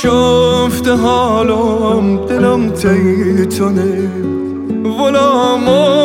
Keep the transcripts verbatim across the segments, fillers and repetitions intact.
شفته حالم دلم تیتونه ولا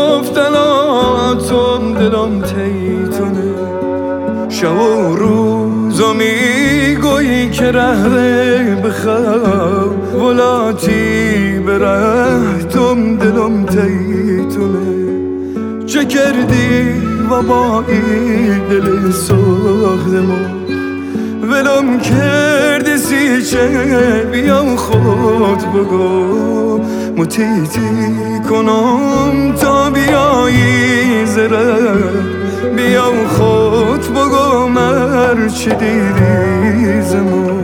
مفتلاتم دلم تیتونه شب و روزا میگویی که ره بخواب ولاتی برهتم دلم تیتونه چه کردی و با این دل ساختمون ولم کردی سی چه بیام خود بگو متیتی کنم تا بیایی زره بیام خود بگو مر چه دیدی زمان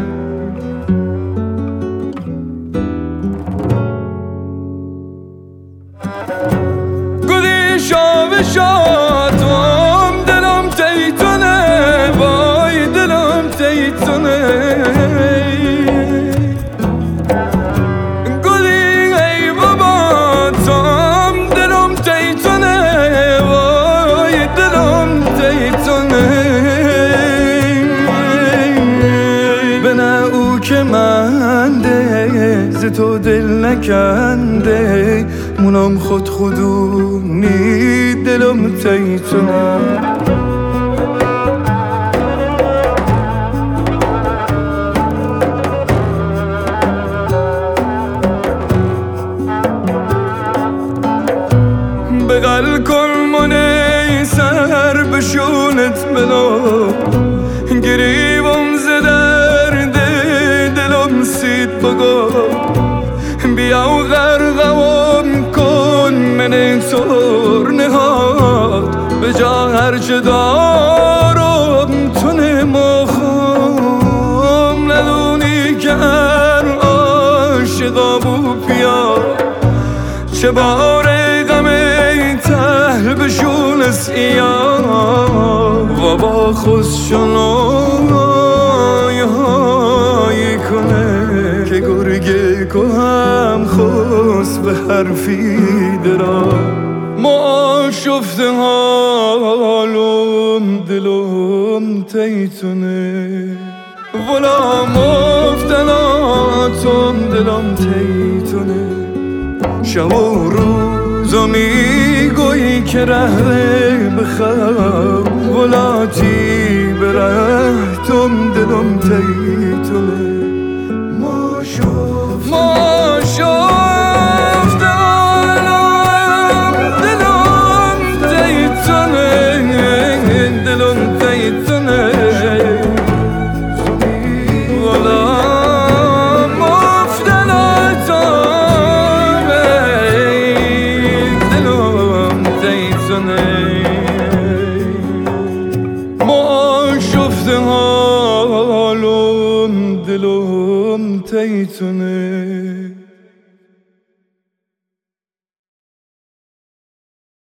گلی شاب شاتم دلم تیتونه وای دلم تیتونه گلی ای بابا تام دلم تیتونه وای دلم تیتونه بنا او که منده ز تو دل نکنده مونم خود خودونی دلم تیتونه بغل کن منی سر بشونت بلا گریبم ز درد دلم سید بگو بیا و غرقم کن من تور نهاد به جا هرچه دارم تو نماخم ندونی که هر عاشقا بو پیا چه باره غم ته بشون سیا و با خوششنای های کنه که گرگه که هم خوش به حرفی درا ما شفته حالم دلم تیتونه ولا مفتلاتم دلم تیتونه شب و روزا میگویی که ره بخواب ولاتی برهتم دلم تیتونه ما شفت ما شفت عالم دلم تیتونه دلم تیتونه ما شفته حالم دلم تیتونه